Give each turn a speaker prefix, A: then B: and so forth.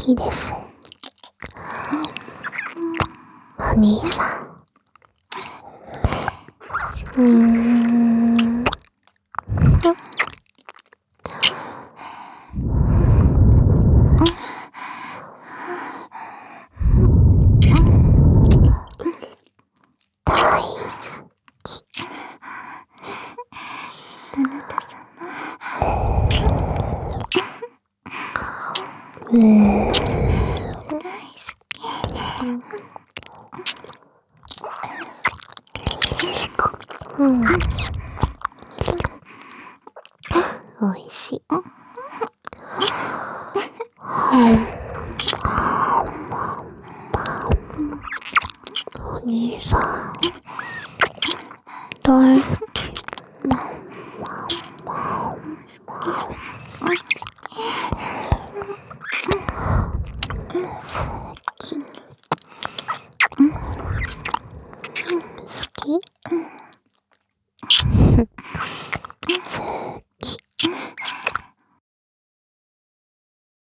A: きです。お兄さん。大好き。
B: あなた様。大好
A: き。おいしい。お兄さん。大好き。好き。